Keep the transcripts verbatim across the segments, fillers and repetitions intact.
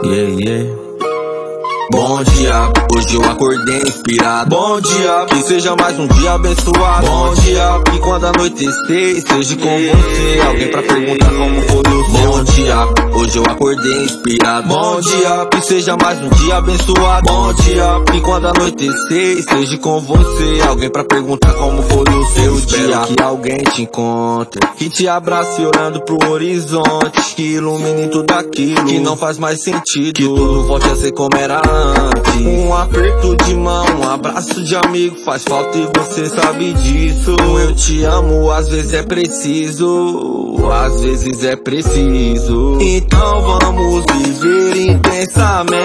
Yeah, yeah. Bom dia, hoje eu acordei inspirado. Bom dia, que seja mais um dia abençoado. Bom dia, que quando anoitecer esteja com você alguém pra perguntar como foi o seu. Bom dia, hoje eu acordei inspirado. Bom dia, que seja mais um dia abençoado. Bom dia, que quando anoitecer esteja com você alguém pra perguntar como foi o seu dia. Que alguém te encontre, que te abrace olhando pro horizonte, que ilumine tudo aquilo que não faz mais sentido, que tudo volte a ser como era antes. Um aperto de mão, um abraço de amigo faz falta e você sabe disso. Um eu te amo às vezes é preciso, às vezes é preciso. Então vamos viver intensamente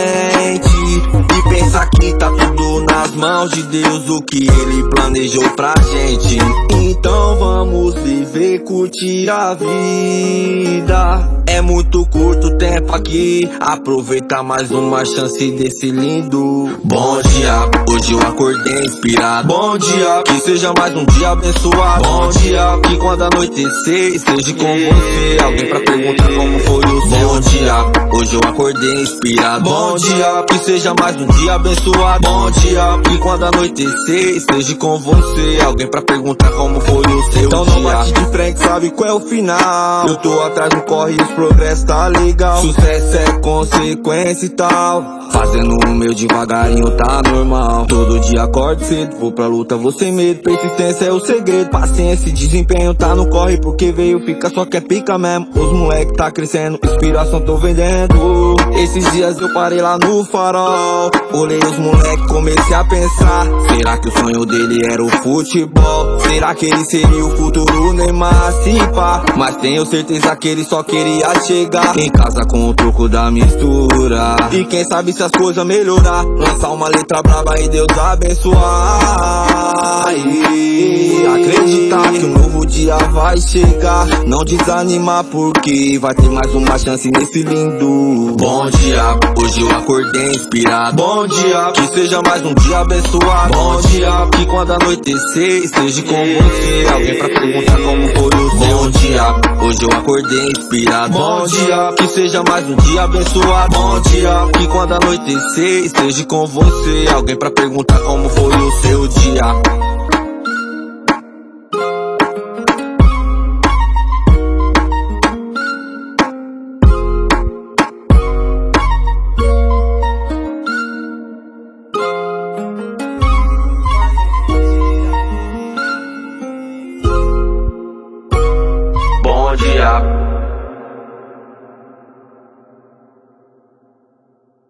e pensar que tá tudo nas mãos de Deus, o que Ele planejou pra gente. Então vamos viver, curtir a vida. É muito curto o tempo aqui, aproveitar mais uma chance desse lindo. Bom dia, hoje eu acordei inspirado. Bom dia, que seja mais um dia abençoado. Bom dia, que quando anoitecer esteja com você alguém pra perguntar como foi o seu. Bom dia, hoje eu acordei inspirado. Bom dia, que seja mais um dia abençoado. Bom dia, que quando anoitecer esteja com você alguém pra perguntar como foi o seu. Então não bate de frente, sabe qual é o final. Eu tô atrás no corre e os progresso tá legal. Sucesso é consequência e tal. Fazendo o meu devagarinho tá normal. Todo dia acordo cedo, vou pra luta, vou sem medo. Persistência é o segredo, paciência e desempenho tá no corre, porque veio fica só quer pica mesmo. Os moleque tá crescendo, inspiração tô vendendo. Esses dias eu parei lá no farol, olhei os moleque, comecei a pensar: será que o sonho dele era o futebol? Será que ele seria o futuro Neymar? Se pá, mas tenho certeza que ele só queria chegar em casa com o troco da mistura. E quem sabe se as coisas melhorar, lançar uma letra braba e Deus abençoar. E acreditar que um novo dia vai chegar, não desanimar porque vai ter mais uma chance nesse lindo. Bom dia, hoje eu acordei inspirado. Bom dia, que seja mais um dia abençoado. Bom dia, que quando anoitecer esteja com você alguém pra perguntar como foi o seu. Bom dia, hoje eu acordei inspirado. Bom dia, que seja mais um dia abençoado. Bom dia, que quando anoitecer esteja com você alguém pra perguntar como foi o seu dia. Bom dia.